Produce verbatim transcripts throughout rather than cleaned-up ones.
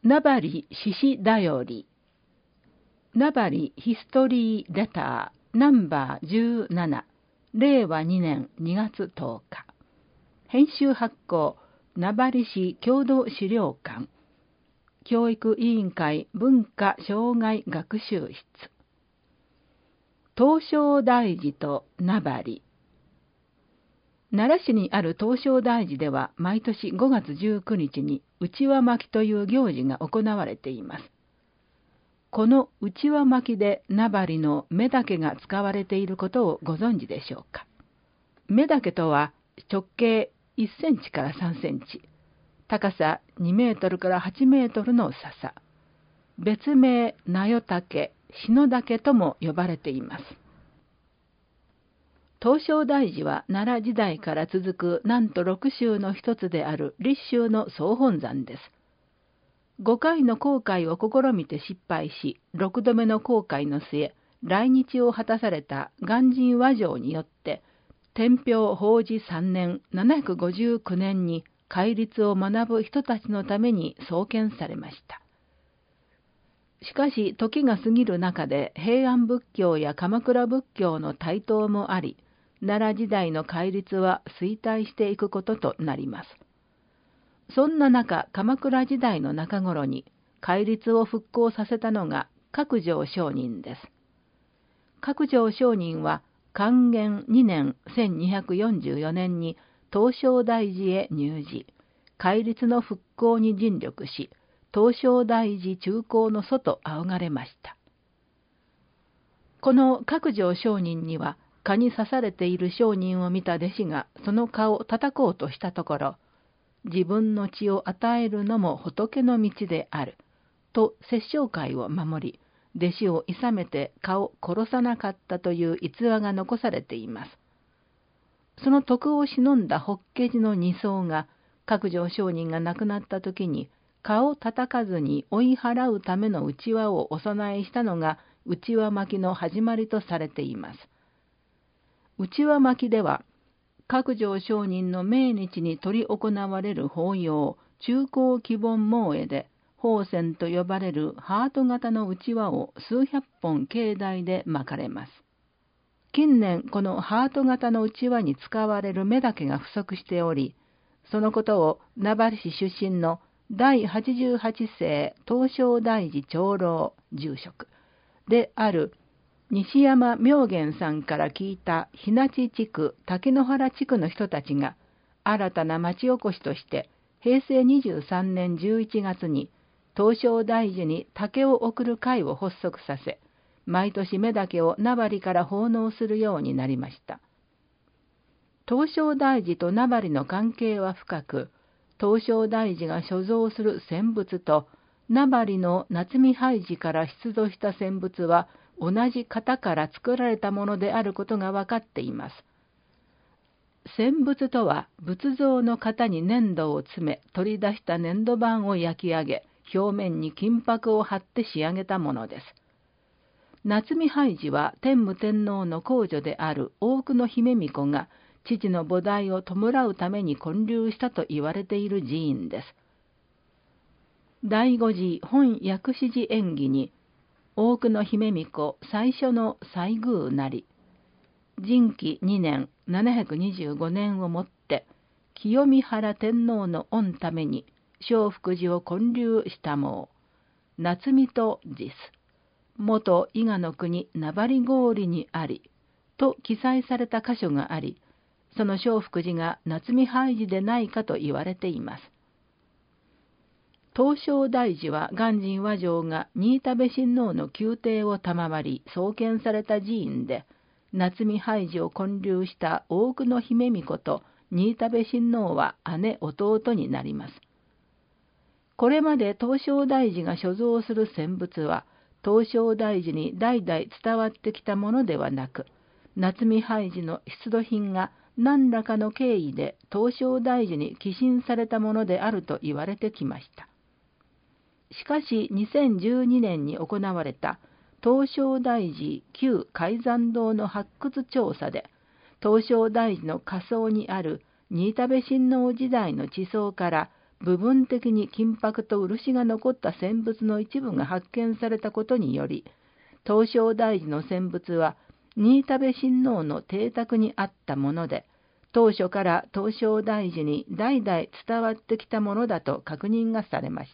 名張獅子だより。名張ヒストリーレターナンバーじゅうなな、れいわにねんにがつとおか。編集発行、名張市共同資料館。教育委員会文化障害学習室。東照大寺と名張。奈良市にある東照大寺では毎年ごがつじゅうくにちに内輪巻きという行事が行われています。この内輪巻きで名張の目竹が使われていることをご存知でしょうか。目竹とは直径いっセンチからさんセンチ、高さにメートルからはちメートルの笹、別名名代竹、篠竹とも呼ばれています。東照大寺は奈良時代から続くなんと六宗の一つである立宗の総本山です。ごかいの航海を試みて失敗し、ろくどめの航海の末、来日を果たされた鑑真和上によって、天平法治さんねんななひゃくごじゅうきゅうねんに戒律を学ぶ人たちのために創建されました。しかし時が過ぎる中で平安仏教や鎌倉仏教の台頭もあり、奈良時代の戒律は衰退していくこととなります。そんな中、鎌倉時代の中頃に戒律を復興させたのが覚定上人です。覚定上人は寛元にねんせんにひゃくよんじゅうよねんに東照大寺へ入寺、戒律の復興に尽力し、東照大寺中興の祖と仰がれました。この覚定上人には、蚊に刺されている上人を見た弟子がその蚊を叩こうとしたところ、自分の血を与えるのも仏の道である、と殺生戒を守り、弟子を諌めて蚊を殺さなかったという逸話が残されています。その徳を忍んだ法華寺の二僧が、覚定上人が亡くなった時に、蚊を叩かずに追い払うための内輪をお供えしたのが、内輪巻きの始まりとされています。内輪巻きでは、覚定上人の命日に執り行われる法要、中興基本詣へで、法線と呼ばれるハート型の内輪を数百本境内で巻かれます。近年、このハート型の内輪に使われる目だけが不足しており、そのことを名張市出身のだいはちじゅうはちせい東照大寺長老住職である西山妙玄さんから聞いた日立地区、竹野原地区の人たちが、新たな町おこしとして、へいせいにじゅうさんねんじゅういちがつに、東照大寺に竹を送る会を発足させ、毎年目だけを名張から奉納するようになりました。東照大寺と名張の関係は深く、東照大寺が所蔵する仙仏と、名張の夏見拝寺から出土した仙仏は、同じ型から作られたものであることが分かっています。仙仏とは仏像の型に粘土を詰め取り出した粘土板を焼き上げ、表面に金箔を貼って仕上げたものです。夏見拝寺は天武天皇の皇女である大久野姫巫女が父の菩提を弔うために建立したと言われている寺院です。第五次本薬師寺縁起に大久野姫巫女最初の西宮なり、仁紀にねんななひゃくにじゅうごねんをもって、清見原天皇の御ために、聖福寺を建立したもう、夏見と実、元伊賀の国名張郡にあり、と記載された箇所があり、その聖福寺が夏見拝寺でないかと言われています。東照大寺は鑑真和上が新田部親王の宮廷を賜り創建された寺院で、夏見拝寺を建立した大久野姫巫女と新田部親王は姉弟になります。これまで東照大寺が所蔵する仙仏は、東照大寺に代々伝わってきたものではなく、夏見拝寺の出土品が何らかの経緯で東照大寺に寄進されたものであると言われてきました。しかしにせんじゅうにねんに行われた東照大寺旧開山堂の発掘調査で、東照大寺の下層にある新田部親王時代の地層から部分的に金箔と漆が残った戦仏の一部が発見されたことにより、東照大寺の戦仏は新田部親王の邸宅にあったもので、当初から東照大寺に代々伝わってきたものだと確認がされました。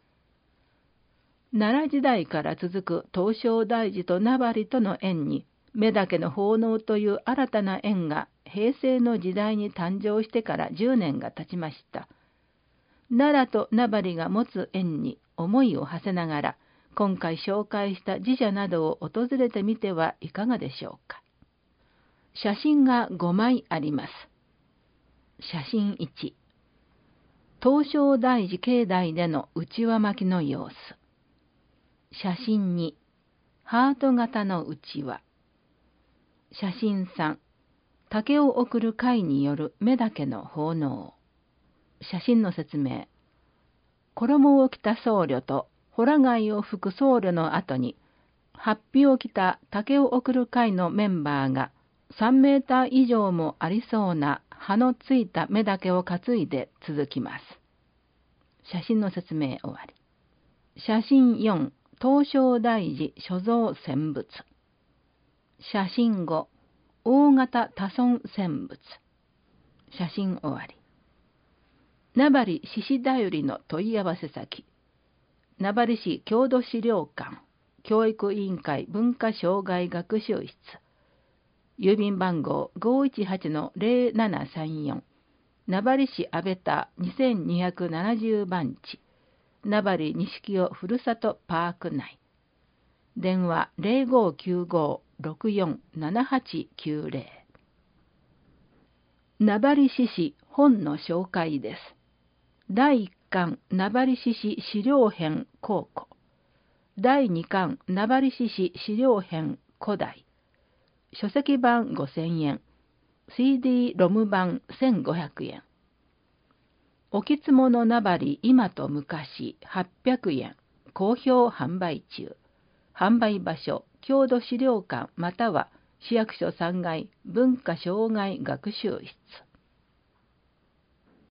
奈良時代から続く東照大寺と名張との縁に、目岳の奉納という新たな縁が平成の時代に誕生してからじゅうねんが経ちました。奈良と名張が持つ縁に思いを馳せながら、今回紹介した寺社などを訪れてみてはいかがでしょうか。写真がごまいあります。写真いち、東照大寺境内での内輪巻きの様子。写真に、ハート型のうちわ。写真さん、竹を送る会による目岳の奉納。写真の説明。衣を着た僧侶とホラ貝を吹く僧侶の後に、法被を着た竹を送る会のメンバーがさんメーター以上もありそうな葉のついた目岳を担いで続きます。写真の説明終わり。写真よん、東照大寺所蔵戦仏。写真ご、大型多尊戦仏。写真終わり。名張獅子だよりの問い合わせ先。名張市郷土資料館、教育委員会文化障害学習室。郵便番号 ごーいちはちのぜろななさんよん。名張市安倍田にせんにひゃくななじゅうばんち。名張錦尾ふるさとパーク内。電話 ぜろごーきゅうごーろくよんななはちきゅうぜろ。名張獅子本の紹介です。だいいっかん名張獅子資料編考古。だいにかん名張獅子資料編古代。書籍版ごせんえん。シーディー ロム版せんごひゃくえん。置物名張今と昔はっぴゃくえん。好評販売中。販売場所、郷土資料館または市役所さんがい文化障害学習室。